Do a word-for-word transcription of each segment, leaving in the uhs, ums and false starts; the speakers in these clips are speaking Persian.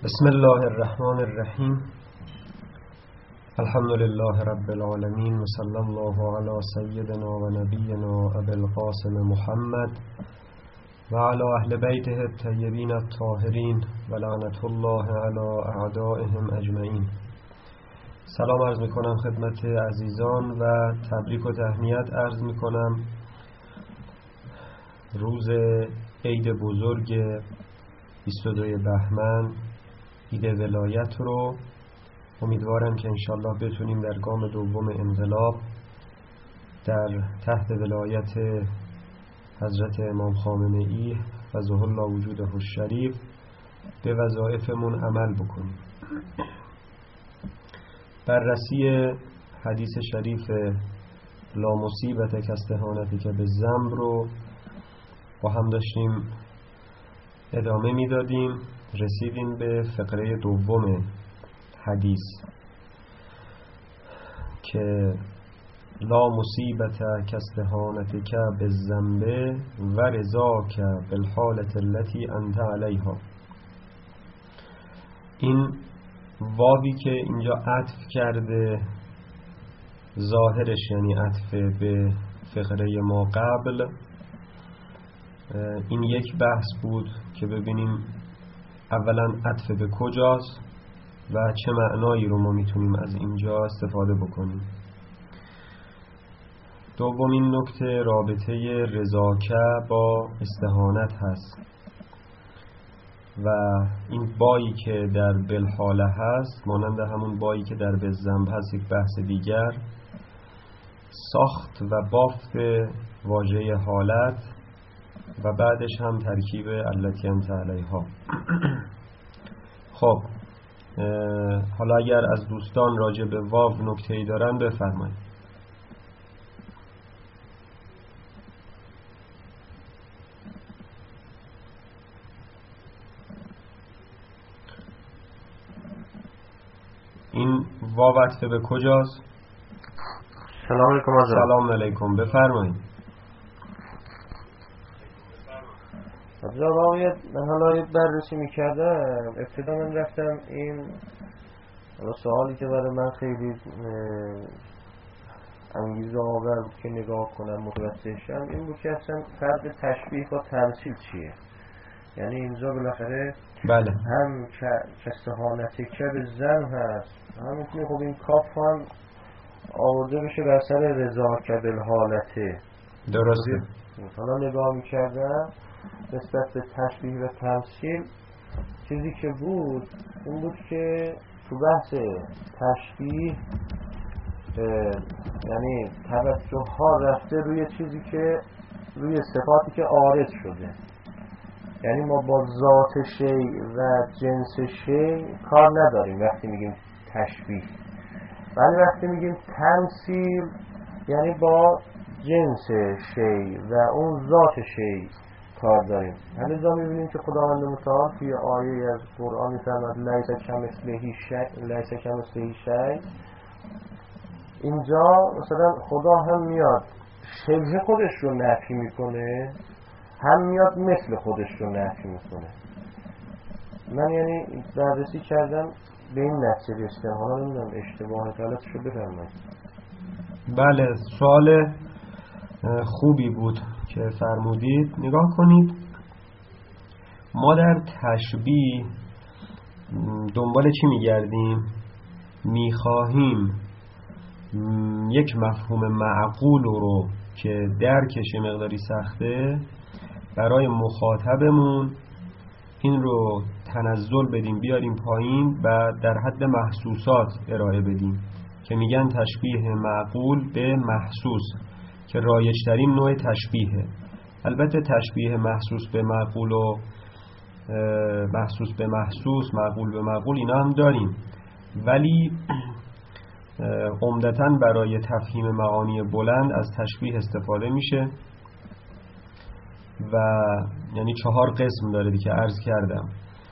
بسم الله الرحمن الرحیم. الحمد لله رب العالمین و صلی الله علی سیدنا و نبینا ابی القاسم محمد و علی اهل بیته الطیبین الطاهرین و لعنت الله علی اعدائهم اجمعین. سلام عرض میکنم خدمت عزیزان و تبریک و تهنیت عرض میکنم. روز عید بزرگ بیست و دوم بهمن، عید ولایت رو امیدوارم که انشالله بتونیم در گام دوم انقلاب در تحت ولایت حضرت امام خامنه ای فضل الله وجوده الشریف به وظایفمون عمل بکنیم. بررسی حدیث شریف لا مصیبت کاستهانتی که به ذنب رو با هم داشتیم ادامه میدادیم. رسیدیم به فقره دوم حدیث که لا مصیبت کاستهانتک بالذنب و رضاک بالحالة التي انت علیها. این واوی که اینجا عطف کرده ظاهرش یعنی عطف به فقره ما قبل، این یک بحث بود که ببینیم اولا عطف به کجاست و چه معنایی رو ما میتونیم از اینجا استفاده بکنیم. دومین نکته رابطه رضاکه با استهانت هست و این بایی که در بالحاله هست مانند همون بایی که در بالذنب هست یک بحث دیگر. ساخت و بافت واژه حالت و بعدش هم ترکیب التی انت علیها. خب حالا اگر از دوستان راجع به واو نکته‌ای دارن بفرمایید. این واو عطف به کجاست؟ سلام علیکم. سلام علیکم، بفرمایید. جواب من حالا یه بررسی میکردم، ابتدا من رفتم این سوالی که برای من خیلی انگیزه آور بود که نگاه کنم متوجه شم این بود که اصلا فرق تشبیه با تمثیل چیه. یعنی اینجا بالاخره بله هم کاستهانتی که به زن هست، هم میتونی خب این کاف هم آورده بشه بر سر رضا که بالحالته. درسته. حالا نگاه میکردم نسبت به تشبیه و تمثیل چیزی که بود این بود که تو بحث تشبیه یعنی توجه ها رفته روی چیزی که روی صفاتی که عارض شده. یعنی ما با ذات شی و جنس شی کار نداریم وقتی میگیم تشبیه، ولی وقتی میگیم تمثیل یعنی با جنس شی و اون ذات شی کار داریم. همینجا میبینیم که خداوند متعال توی آیه از قرآن میفرماد لیس کمثله شیء لیس کمثله شیء. اینجا مثلا خدا هم میاد شبه خودش رو نفی میکنه، هم میاد مثل خودش رو نفی میکنه. من یعنی بررسی کردم به این نتیجه رسیدم. حالا نمیدونم اشتباه غلطش رو بفرمایید. بله سوال خوبی بود که فرمودید. نگاه کنید، ما در تشبیه دنبال چی میگردیم؟ میخواهیم یک مفهوم معقول رو که درکش مقداری سخته برای مخاطبمون این رو تنزل بدیم بیاریم پایین و در حد محسوسات ارائه بدیم که میگن تشبیه معقول به محسوس که رایج‌ترین نوع تشبیهه. البته تشبیه محسوس به معقول و محسوس به محسوس، معقول به معقول اینا هم داریم، ولی عمدتاً برای تفهیم معانی بلند از تشبیه استفاده میشه و یعنی چهار قسم داره که عرض کردم.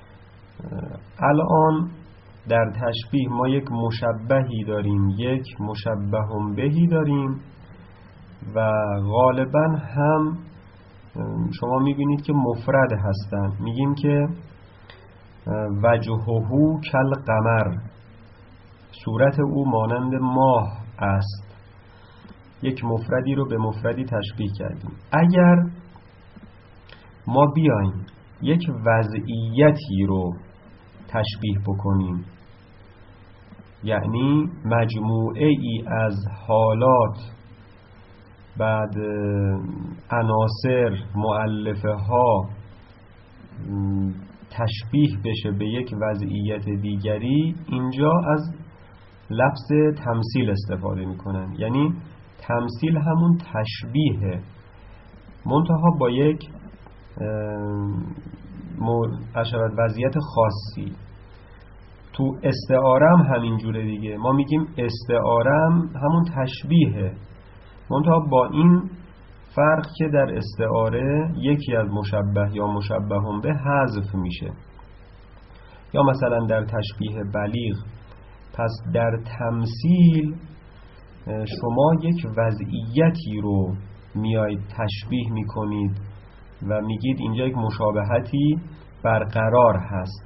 الان در تشبیه ما یک مشبهی داریم، یک مشبه بهی داریم و غالبا هم شما میبینید که مفرد هستن. میگیم که وجهه کالقمر، صورت او مانند ماه است. یک مفردی رو به مفردی تشبیه کردیم. اگر ما بیایم یک وضعیتی رو تشبیه بکنیم، یعنی مجموعه ای از حالات، بعد عناصر، مؤلفه ها تشبیه بشه به یک وضعیت دیگری، اینجا از لفظ تمثیل استفاده میکنن. یعنی تمثیل همون تشبیه، منتها با یک اشبت وضعیت خاصی. تو استعاره هم همین جوره دیگه، ما میگیم استعاره هم همون تشبیه، منتها با این فرق که در استعاره یکی از مشبه یا مشبه به حذف میشه. یا مثلا در تشبیه بلیغ. پس در تمثیل شما یک وضعیتی رو میایید تشبیه میکنید و میگید اینجا یک مشابهتی برقرار هست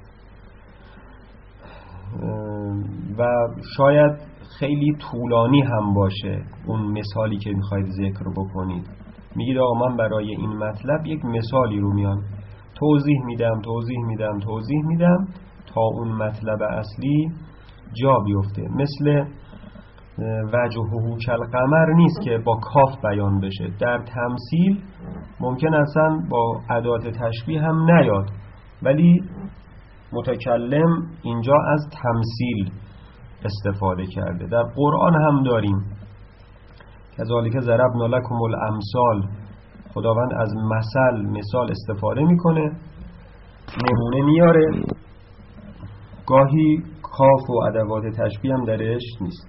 و شاید خیلی طولانی هم باشه اون مثالی که میخواید ذکر بکنید. میگید آقا من برای این مطلب یک مثالی رو میان توضیح میدم توضیح میدم توضیح میدم تا اون مطلب اصلی جا بیفته. مثل وجهه کالقمر نیست که با کاف بیان بشه. در تمثیل ممکن اصلا با ادات تشبیه هم نیاد، ولی متکلم اینجا از تمثیل استفاده کرده. در قرآن هم داریم کذالک ضربنا لکم الامثال، خداوند از مثل مثال استفاده میکنه، نمونه میاره، گاهی کاف و ادوات تشبیه هم درش نیست.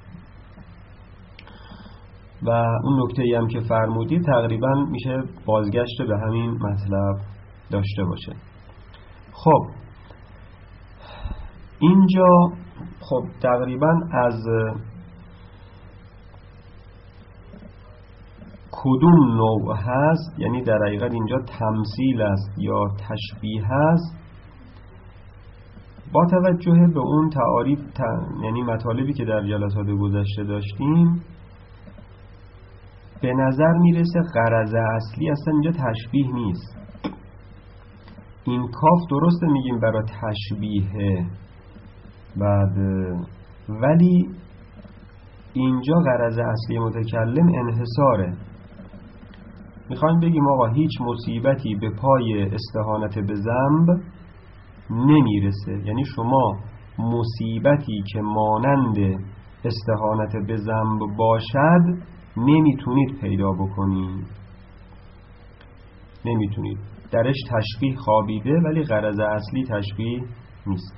و اون نکته‌ای هم که فرمودی تقریبا میشه بازگشت به همین مطلب داشته باشه. خب اینجا خب تقریبا از کدوم نوع هست، یعنی در حقیقت اینجا تمثیل است یا تشبیه هست، با توجه به اون تعاریف ت... یعنی مطالبی که در جلسات گذشته داشتیم، به نظر میرسه غرض اصلی اصلا اینجا تشبیه نیست. این کاف درسته میگیم برای تشبیه، بعد ولی اینجا غرض اصلی متکلم انحصاره. میخوایم بگیم آقا هیچ مصیبتی به پای استهانت به ذنب نمیرسه، یعنی شما مصیبتی که مانند استهانت به ذنب باشد نمیتونید پیدا بکنید، نمیتونید. درش تشبیه خوابیده ولی غرض اصلی تشبیه نیست.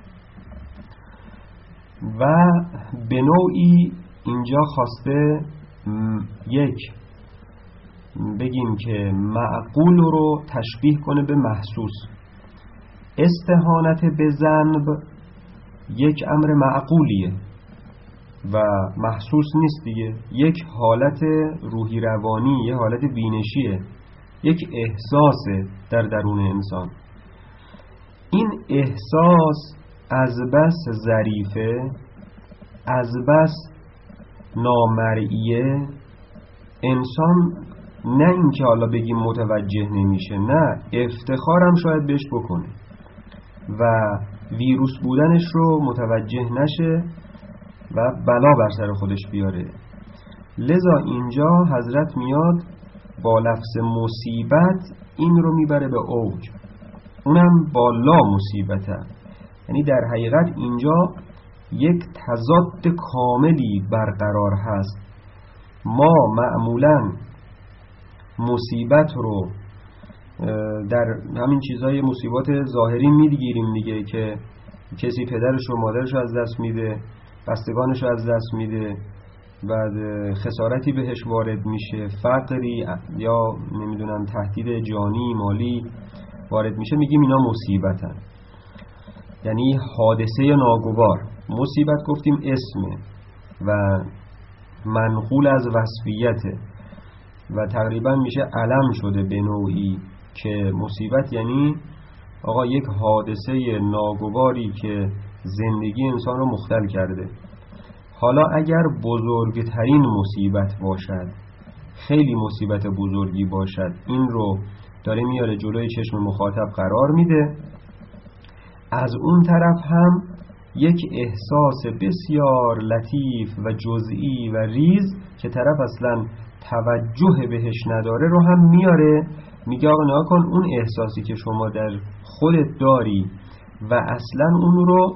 و به نوعی اینجا خواسته یک بگیم که معقول رو تشبیه کنه به محسوس. استهانت به ذنب یک امر معقولیه و محسوس نیست دیگه، یک حالت روحی روانی، یک حالت بینشیه، یک احساس در درون انسان. این احساس از بس ظریفه، از بس نامرئیه، انسان نه اینکه حالا بگیم متوجه نمیشه، نه افتخارم شاید بهش بکنه و ویروس بودنش رو متوجه نشه و بلا بر سر خودش بیاره. لذا اینجا حضرت میاد با لفظ مصیبت این رو میبره به اوج، اونم با لا مصیبته. یعنی در حقیقت اینجا یک تضاد کاملی برقرار هست. ما معمولاً مصیبت رو در همین چیزهای مصیبات ظاهری میگیریم دیگه، که کسی پدرش و مادرش از دست میده، بستگانش از دست میده، بعد خسارتی بهش وارد میشه، فقری یا نمیدونم تهدید جانی مالی وارد میشه، میگیم اینا مصیبتن، یعنی حادثه ناگوار. مصیبت گفتیم اسمه و منقول از وصفیته و تقریبا میشه علم شده به نوعی، که مصیبت یعنی آقا یک حادثه ناگواری که زندگی انسان رو مختل کرده. حالا اگر بزرگترین مصیبت باشد، خیلی مصیبت بزرگی باشد، این رو داره میاره جلوی چشم مخاطب قرار میده. از اون طرف هم یک احساس بسیار لطیف و جزئی و ریز که طرف اصلا توجه بهش نداره رو هم میاره، میگه آقا نگاه کن اون احساسی که شما در خودت داری و اصلا اون رو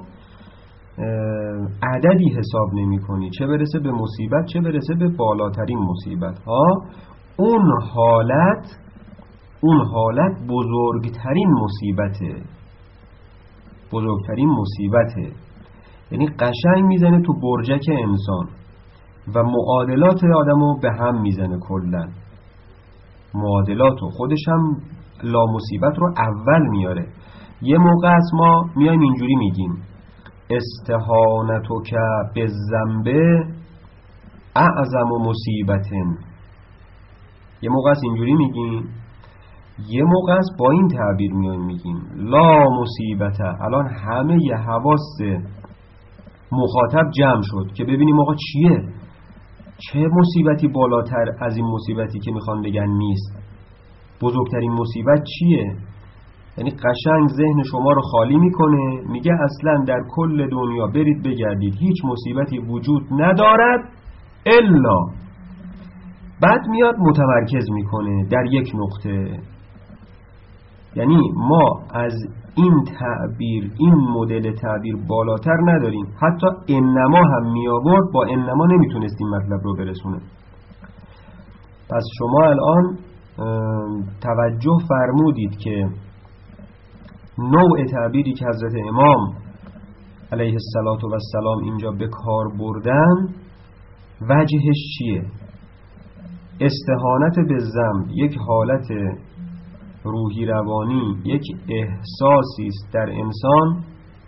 عددی حساب نمی کنی، چه برسه به مصیبت چه برسه به بالاترین مصیبت ها، اون حالت اون حالت بزرگترین مصیبته بزرگترین مصیبته یعنی قشنگ میزنه تو برجک انسان و معادلات آدمو به هم میزنه. کلا معادلاتو خودش هم لا مصیبت رو اول میاره. یه موقع از ما میایم اینجوری میگیم استهانتک بالذنب اعظم مصیبتن، یه موقع از اینجوری میگیم، یه موقع از با این تعبیر میایم میگیم لا مصیبت. الان همه ی حواس مخاطب جمع شد که ببینیم آقا چیه، چه مصیبتی بالاتر از این مصیبتی که میخوان بگن نیست، بزرگترین مصیبت چیه. یعنی قشنگ ذهن شما رو خالی میکنه، میگه اصلا در کل دنیا برید بگردید هیچ مصیبتی وجود ندارد الا، بعد میاد متمرکز میکنه در یک نقطه. یعنی ما از این تعبیر، این مدل تعبیر بالاتر نداریم. حتی انما هم می آورد، با انما نمیتونستیم مطلب رو برسونه. پس شما الان توجه فرمودید که نوع تعبیری که حضرت امام علیه السلام اینجا به کار بردن وجهش چیه؟ استهانت به ذنب یک حالت روحی روانی، یک احساسی است در انسان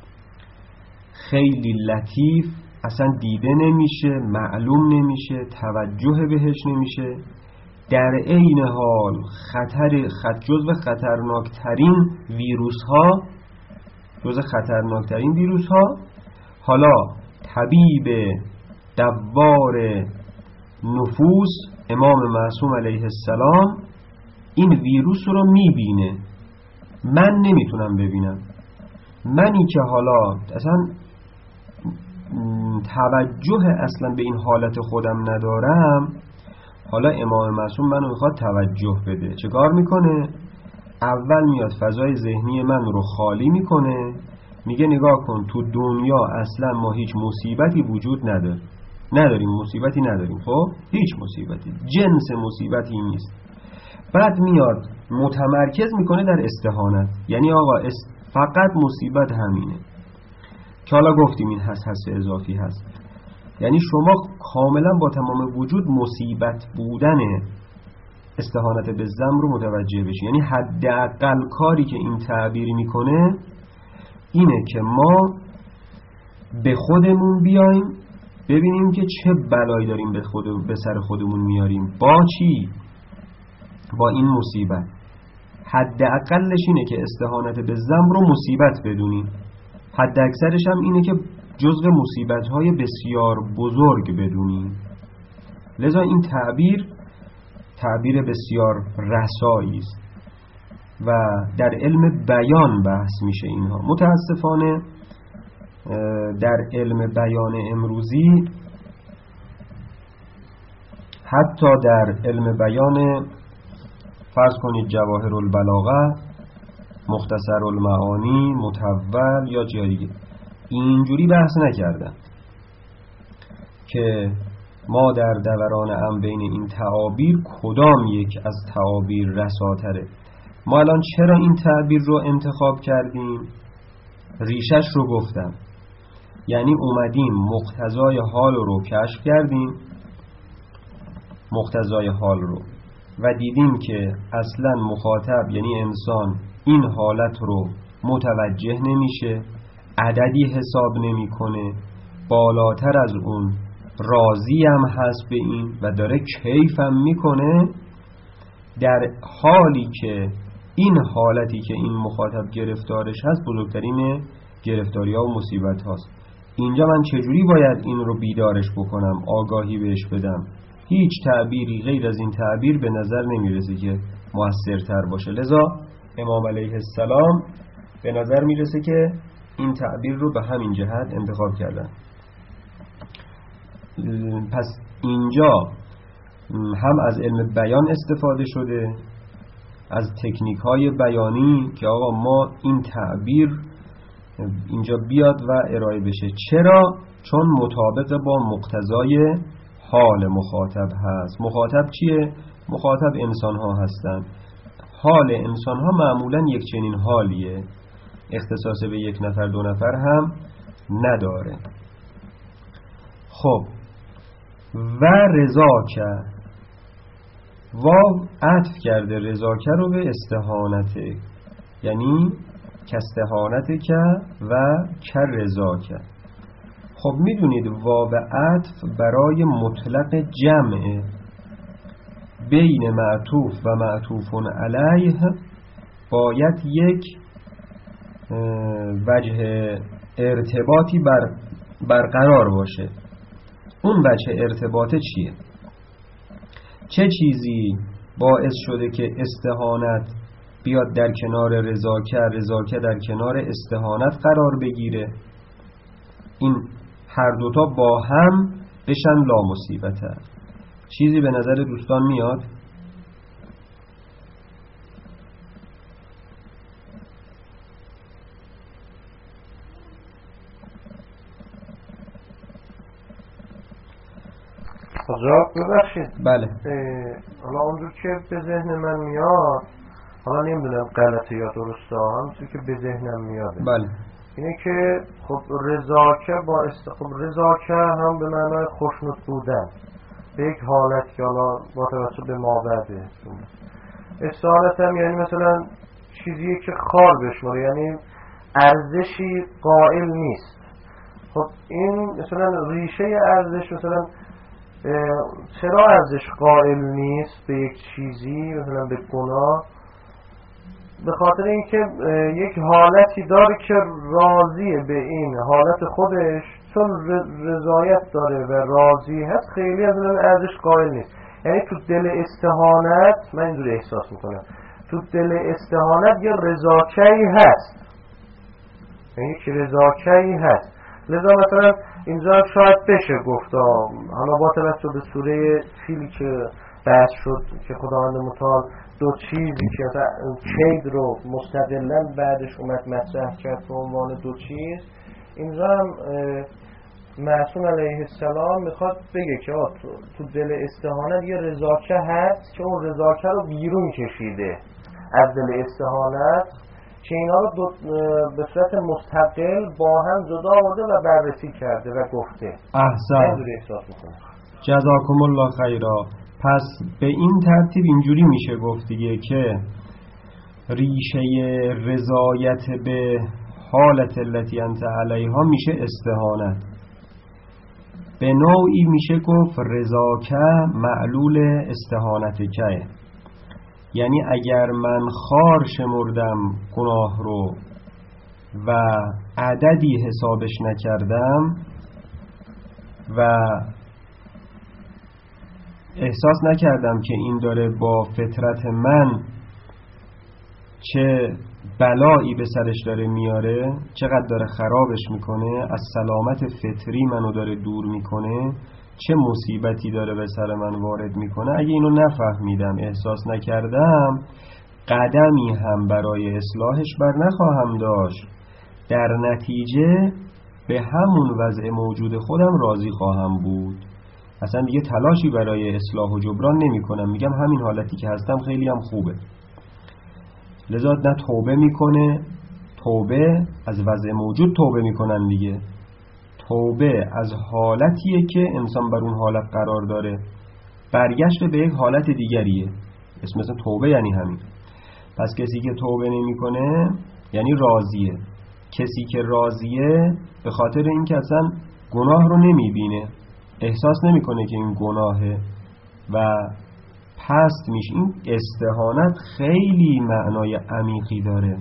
خیلی لطیف، اصلا دیده نمیشه، معلوم نمیشه، توجه بهش نمیشه، در عین حال خطر خط جزو خطرناکترین ویروس ها جزو خطرناکترین ویروس ها حالا طبیب دوار نفوس امام معصوم علیه السلام این ویروس رو میبینه، من نمیتونم ببینم. منی که حالا اصلا توجه اصلا به این حالت خودم ندارم، حالا امام معصوم منو میخواد توجه بده. چه کار میکنه؟ اول میاد فضای ذهنی من رو خالی میکنه، میگه نگاه کن تو دنیا اصلا ما هیچ مصیبتی وجود نداره، نداریم مصیبتی نداریم، خب هیچ مصیبتی، جنس مصیبتی نیست. بعد میاد متمرکز میکنه در استهانت، یعنی آقا است فقط مصیبت همینه که حالا گفتیم این هست هست اضافی هست. یعنی شما کاملا با تمام وجود مصیبت بودن استهانت به ذنب رو متوجه بشی. یعنی حداقل کاری که این تعبیر میکنه اینه که ما به خودمون بیایم ببینیم که چه بلایی داریم به خود به سر خودمون میاریم، با چی؟ با این مصیبت. حداقلش اینه که استهانت به ذنب رو مصیبت بدونیم، حد اکثرش هم اینه که جزو مصیبت‌های بسیار بزرگ بدونیم. لذا این تعبیر تعبیر بسیار رسایی است و در علم بیان بحث میشه اینها. متاسفانه در علم بیان امروزی، حتی در علم بیان فرض کنید جواهر البلاغه، مختصر المعانی، متول یا جای دیگه، اینجوری بحث نکردن که ما در دوران ام بین این تعابیر کدام یک از تعابیر رساتره. ما الان چرا این تعبیر رو انتخاب کردیم؟ ریشش رو گفتم، یعنی اومدیم مقتضای حال رو کشف کردیم، مقتضای حال رو، و دیدیم که اصلا مخاطب یعنی انسان این حالت رو متوجه نمیشه، عددی حساب نمیکنه، بالاتر از اون راضی هم هست به این و داره کیف هم میکنه، در حالی که این حالتی که این مخاطب گرفتارش هست بزرگترین گرفتاری ها و مصیبت هاست. اینجا من چجوری باید این رو بیدارش بکنم، آگاهی بهش بدم؟ هیچ تعبیری غیر از این تعبیر به نظر نمیرسه که موثرتر باشه. لذا امام علیه السلام به نظر میرسه که این تعبیر رو به همین جهت انتخاب کردن. پس اینجا هم از علم بیان استفاده شده، از تکنیک های بیانی که آقا ما این تعبیر اینجا بیاد و ارائه بشه. چرا؟ چون مطابق با مقتضای حال مخاطب هست. مخاطب چیه؟ مخاطب انسان ها هستن. حال انسان ها معمولا یک چنین حالیه، اختصاص به یک نفر دو نفر هم نداره. خب و رضاک، واو عطف کرده رضاک رو به استهانته، یعنی کاستهانته که و کر رضاک. خب میدونید واو عطف برای مطلق جمع بین معطوف و معطوف علیه باید یک وجه ارتباطی بر برقرار باشه. اون وجه ارتباطه چیه؟ چه چیزی باعث شده که استهانت بیاد در کنار رضاکه، رضاکه در کنار استهانت قرار بگیره؟ این هر دوتا با هم بشن لا مصیبته. چیزی به نظر دوستان میاد؟ جواب ببخشید. بله. حالا اونجور که به ذهن من میاد، حالا نمیدونم غلطه یا درسته، همونطور که به ذهنم میاده، بله، اینه که خب رضاکه با است... خب رضاکه هم به معنای خوشنود بودن به یک حالت که حالا با توجه به مابعده. استعانت هم یعنی مثلا چیزی که خار بشماره، یعنی ارزشی قائل نیست. خب این مثلا ریشه ارزش، مثلا چرا ارزش قائل نیست به یک چیزی، مثلا به گناه؟ به خاطر اینکه یک حالتی داره که راضیه به این حالت خودش، چون رضایت داره و راضی هست، خیلی از اون ارزش قائل نیست. یعنی تو دل استهانت، من اینجوری احساس میکنم، تو دل استهانت یه رضاکه‌ای هست، یعنی یک رضاکه‌ای هست. لذا مثلا اینجا شاید بشه گفت، حالا با توجه به سوره فیل که بحث شد که خداوند متعال دو چیزی که کید رو مستقلاً بعدش اومد مطرح کرد به عنوان دو چیز، اینجا هم معصوم علیه السلام میخواد بگه که تو, تو دل استهانت یه رضاکه هست که اون رضاکه رو بیرون کشیده از دل استهانت، که اینا رو دو به صورت مستقل با هم جدا آورده و بررسی کرده و گفته. احسن، اینجوری احساس میکنه. جزاکم الله خیرا. پس به این ترتیب اینجوری میشه گفت دیگه که ریشه رضایت به حالت التي انت علیها میشه استهانت. به نوعی میشه گفت رضاکه معلول استهانت که، یعنی اگر من خار شمردم گناه رو و عددی حسابش نکردم و احساس نکردم که این داره با فطرت من چه بلایی به سرش داره میاره، چقدر داره خرابش میکنه، از سلامت فطری منو داره دور میکنه، چه مصیبتی داره به سر من وارد میکنه، اگه اینو نفهمیدم، احساس نکردم، قدمی هم برای اصلاحش بر نخواهم داشت. در نتیجه به همون وضع موجود خودم راضی خواهم بود، اصلا دیگه تلاشی برای اصلاح و جبران نمی کنم، میگم همین حالتی که هستم خیلی هم خوبه. لذا نه توبه میکنه، توبه از وضع موجود توبه میکنن دیگه، توبه از حالتیه که انسان بر اون حالت قرار داره، برگشت به یک حالت دیگریه، اسم مثلا توبه یعنی همین. پس کسی که توبه نمیکنه یعنی راضیه. کسی که راضیه به خاطر اینکه اصلا گناه رو نمیبینه، احساس نمیکنه که این گناهه و پست میشه. این استهانت خیلی معنای عمیقی داره.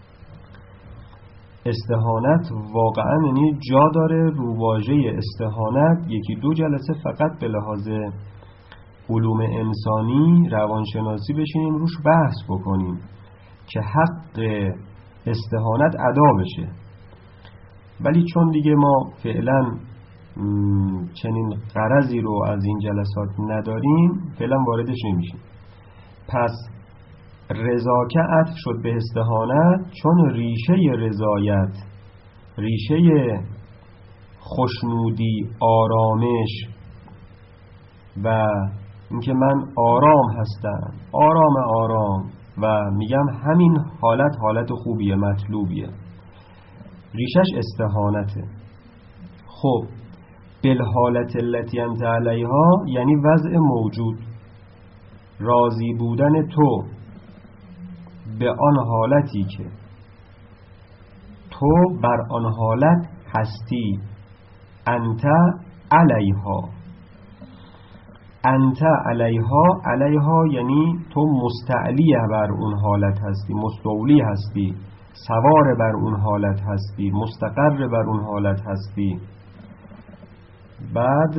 استهانت واقعا یعنی جا داره رو واژه استهانت یکی دو جلسه فقط به لحاظ علوم انسانی روانشناسی بشینیم روش بحث بکنیم که حق استهانت ادا بشه. ولی چون دیگه ما فعلا چنین غرضی رو از این جلسات نداریم فعلا واردش نمیشیم. پس رضاکه عطف شد به استهانت چون ریشه رضایت، ریشه خوشنودی، آرامش و اینکه من آرام هستم، آرام آرام و میگم همین حالت حالت خوبیه، مطلوبیه، ریشش استهانته. خب بالحالت التی انت علیها یعنی وضع موجود، راضی بودن تو به آن حالتی که تو بر آن حالت هستی. انت علیها، انت علیها، علیها یعنی تو مستعلیه بر اون حالت هستی، مستولی هستی، سوار بر اون حالت هستی، مستقر بر اون حالت هستی. بعد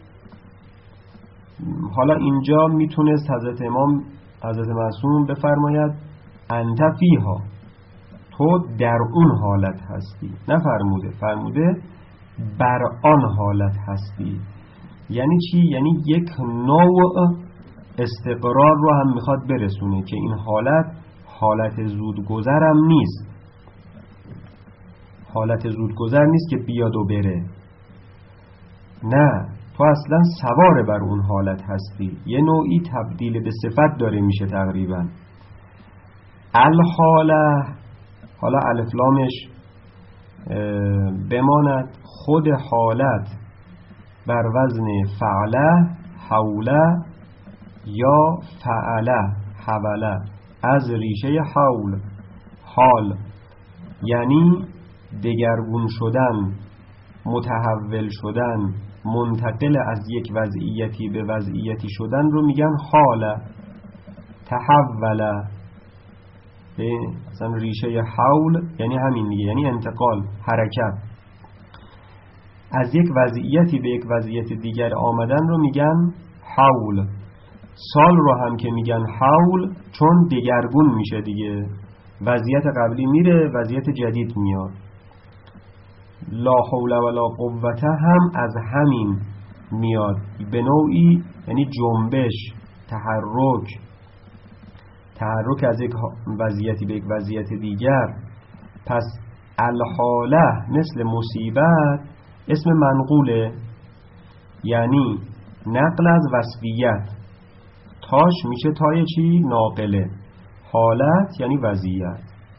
حالا اینجا میتونست حضرت امام حضرت معصوم بفرماید انت فیها، تو در اون حالت هستی. نفرموده، فرموده بر آن حالت هستی. یعنی چی؟ یعنی یک نوع استقرار رو هم میخواد برسونه که این حالت حالت زودگذرم نیست، حالت زودگذر نیست که بیاد و بره، نه، تو اصلا سوار بر اون حالت هستی. یه نوعی تبدیل به صفت داره میشه تقریبا. الحاله، حالا الف لامش بماند، خود حالت بر وزن فعله، حوله یا فعله، حوله، از ریشه حول، حال یعنی دگرگون شدن، متحول شدن، منتقل از یک وضعیتی به وضعیتی شدن رو میگن حاله. تحوله، مثلا ریشه حول یعنی همین دیگه، یعنی انتقال، حرکت. از یک وضعیتی به یک وضعیت دیگر آمدن رو میگن حول. سال رو هم که میگن حول چون دگرگون میشه دیگه، وضعیت قبلی میره، وضعیت جدید میاد. لا حول ولا قوته هم از همین میاد، به نوعی یعنی جنبش، تحرک، تحرک از یک وضعیتی به یک وضعیت دیگر. پس الحاله مثل مصیبت اسم منقوله، یعنی نقل از وصفیت. تاش میشه تای چی؟ ناقله. حالت یعنی وضعیت.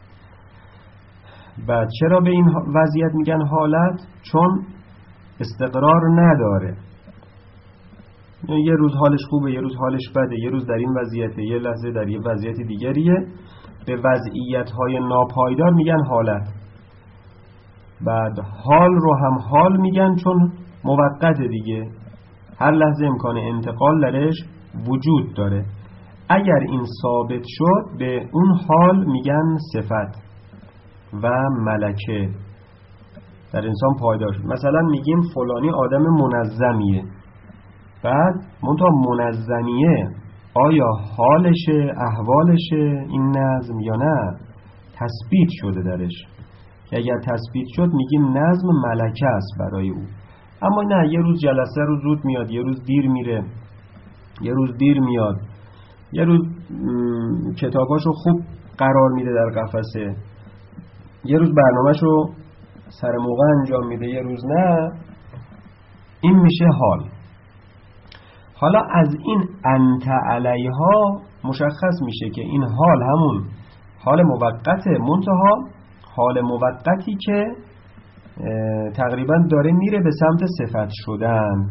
و چرا به این وضعیت میگن حالت؟ چون استقرار نداره، یه روز حالش خوبه، یه روز حالش بده، یه روز در این وضعیته، یه لحظه در یه وضعیت دیگریه. به وضعیت‌های ناپایدار میگن حالت. بعد حال رو هم حال میگن چون موقت دیگه، هر لحظه امکان انتقال درش وجود داره. اگر این ثابت شد به اون حال میگن صفت و ملکه، در انسان پایدار شد. مثلا میگیم فلانی آدم منظمیه، بعد منتها منظمیه آیا حالشه، احوالشه این نظم یا نه؟ تثبیت شده درش. اگر تثبیت شد میگیم نظم ملکه است برای او. اما نه، یه روز جلسه رو زود میاد، یه روز دیر میره، یه روز دیر میاد، یه روز کتاباشو خوب قرار میده در قفسه، یه روز برنامهشو سر موقع انجام میده، یه روز نه. این میشه حال. حالا از این انت علیها مشخص میشه که این حال همون حال موقته، منتها حال موقتی که تقریبا داره میره به سمت صفت شدن.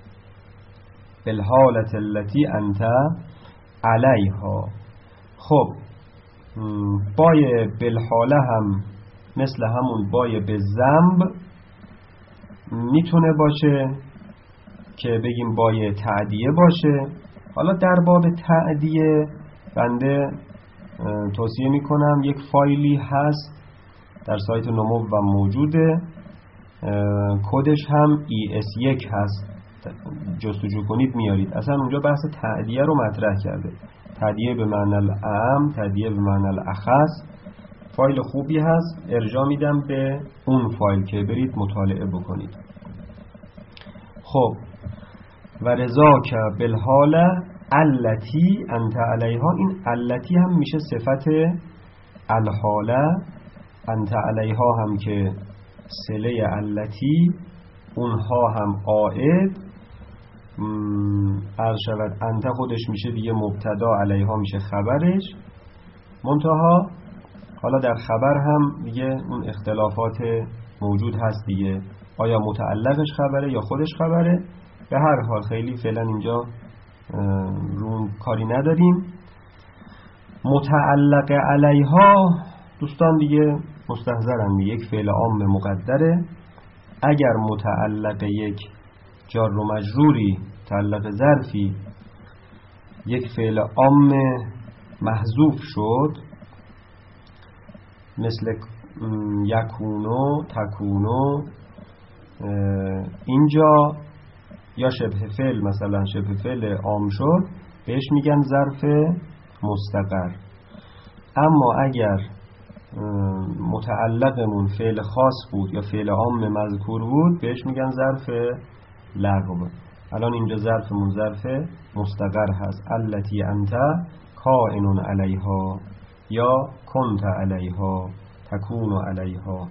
بالحالت التی انت علیها. خب بای بالحاله هم مثل همون بای به ذنب میتونه باشه که بگیم بای تعدیه باشه، حالا در باب تأدیه بنده توصیه میکنم یک فایلی هست در سایت نمو و موجوده، کدش هم ای اس یک هست، جستجو کنید میارید. اصلا اونجا بحث تأدیه رو مطرح کرده، تأدیه به معنی الاعم، تأدیه به معنی الاخص. فایل خوبی هست، ارجاع میدم به اون فایل که برید مطالعه بکنید. خب و رضاک بالحال التی انت علیها، این التی هم میشه صفت الحاله، انت علیها هم که صله التی، اونها هم عائد. عرض شود انت خودش میشه دیگه مبتدا، علیها میشه خبرش. منتها حالا در خبر هم دیگه اون اختلافات موجود هست دیگه، آیا متعلقش خبره یا خودش خبره. به هر حال خیلی فعلا اینجا رو کاری نداریم. متعلق علیها دوستان دیگه مستحضرن، یک فعل عام مقدره. اگر متعلق یک جار و مجروری، متعلق ظرفی یک فعل عام محذوف شد، مثل یکونو، تکونو، اینجا یا شبه فعل، مثلا شبه فعل عام شد، بهش میگن ظرف مستقر. اما اگر متعلقمون فعل خاص بود یا فعل عام مذکور بود، بهش میگن ظرف لغو. الان اینجا ظرفمون ظرف مستقر هست، التی انت کائن علیها یا کنت علیها، تکون علیها.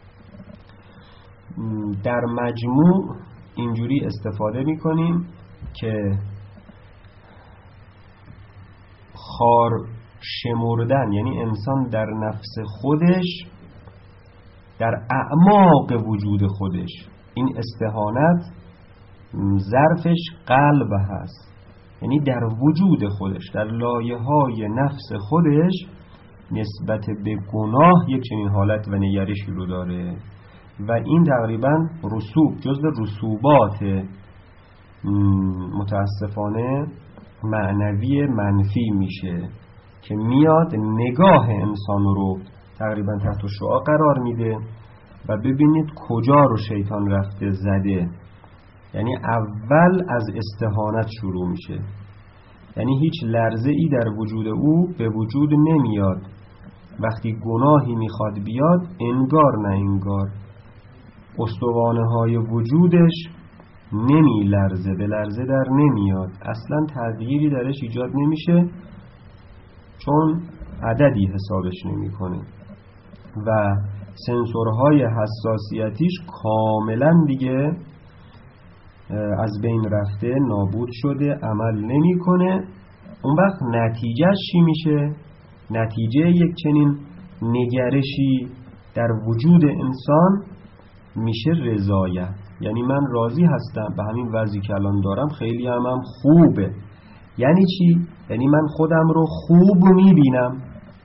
در مجموع اینجوری استفاده میکنیم که خار شمردن، یعنی انسان در نفس خودش، در اعماق وجود خودش، این استهانت ظرفش قلب هست، یعنی در وجود خودش، در لایه های نفس خودش نسبت به گناه یک چنین حالت و نگرشی رو داره و این تقریبا رسوب، جزء رسوبات متاسفانه معنوی منفی میشه که میاد نگاه انسان رو تقریبا تحت شعاع قرار میده و ببینید کجا رو شیطان رفته زده. یعنی اول از استهانت شروع میشه، یعنی هیچ لرزه ای در وجود او به وجود نمیاد. وقتی گناهی میخواد بیاد، انگار نه انگار استوانه های وجودش نمی لرزه، به لرزه در نمیاد، اصلا تغییری درش ایجاد نمیشه، چون عددی حسابش نمی کنه و سنسورهای حساسیتیش کاملا دیگه از بین رفته، نابود شده، عمل نمی کنه. اون وقت نتیجهش چی میشه؟ نتیجه یک چنین نگرشی در وجود انسان میشه رضایت، یعنی من راضی هستم به همین وضعی که الان دارم، خیلی هم, هم خوبه. یعنی چی؟ یعنی من خودم رو خوب میبینم.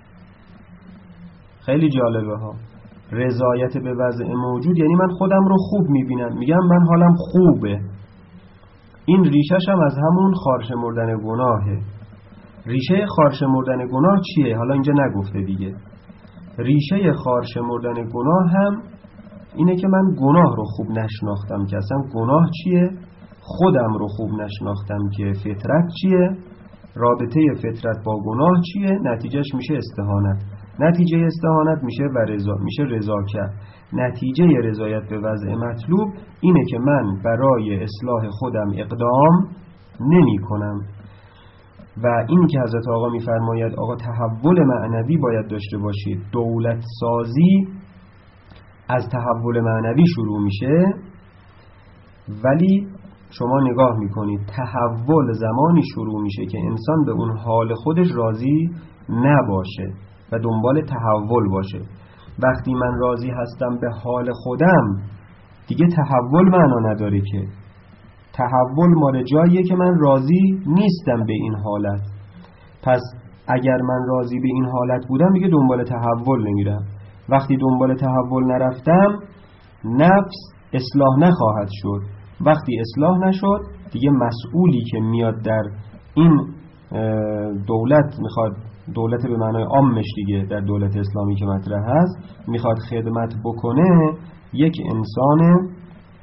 خیلی جالبه ها، رضایت به وضع موجود یعنی من خودم رو خوب میبینم، میگم من حالم خوبه. این ریشش هم از همون خارشمردن گناهه. ریشه خارشمردن گناه چیه؟ حالا اینجا نگفته دیگه. ریشه خارشمردن گناه هم اینه که من گناه رو خوب نشناختم که اصلا گناه چیه، خودم رو خوب نشناختم که فطرت چیه، رابطه فطرت با گناه چیه، نتیجهش میشه استهانت، نتیجه استهانت میشه و رضا، میشه رضاکت. نتیجه رضایت به وضع مطلوب اینه که من برای اصلاح خودم اقدام نمی کنم و این که حضرت آقا میفرماید آقا تحول معنوی باید داشته باشید، دولت سازی از تحول معنوی شروع میشه. ولی شما نگاه میکنید تحول زمانی شروع میشه که انسان به اون حال خودش راضی نباشه و دنبال تحول باشه. وقتی من راضی هستم به حال خودم، دیگه تحول معنا نداره که. تحول مال جاییه که من راضی نیستم به این حالت. پس اگر من راضی به این حالت بودم، دیگه دنبال تحول نمیرم. وقتی دنبال تحول نرفتم، نفس اصلاح نخواهد شد. وقتی اصلاح نشد، دیگه مسئولی که میاد در این دولت میخواد، دولت به معنای عامش دیگه در دولت اسلامی که مطرح هست، میخواد خدمت بکنه، یک انسان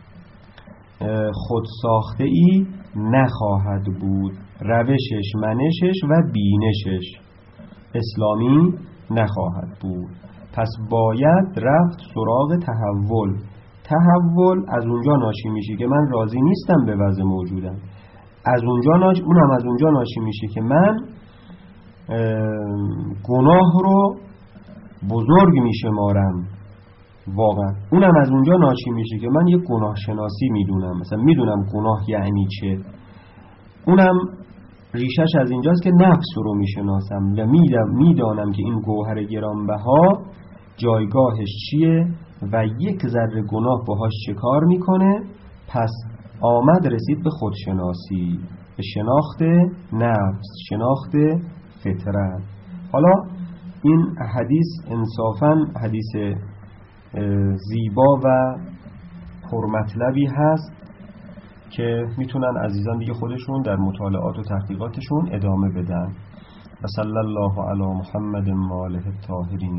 خودساخته‌ای نخواهد بود، روشش، منشش و بینشش اسلامی نخواهد بود. پس باید رفت سراغ تحول. تحول از اونجا ناشی میشه که من راضی نیستم به وضع موجودم، از اونجا ناش... اونم از اونجا ناشی میشه که من گناه رو بزرگ میشمارم واقعا، اونم از اونجا ناشی میشه که من یک گناه شناسی میدونم، مثلا میدونم گناه یعنی چه، اونم ریشش از اینجاست که نفس رو میشناسم و میدانم که این گوهر گرانبها جایگاهش چیه و یک ذره گناه باهاش چه کار میکنه. پس آمد رسید به خودشناسی، به شناخت نفس، شناخت فطرت. حالا این حدیث انصافاً حدیث زیبا و پرمطلبی هست که میتونن عزیزان دیگه خودشون در مطالعات و تحقیقاتشون ادامه بدن. و صلی الله علی محمد و آله الطاهرین.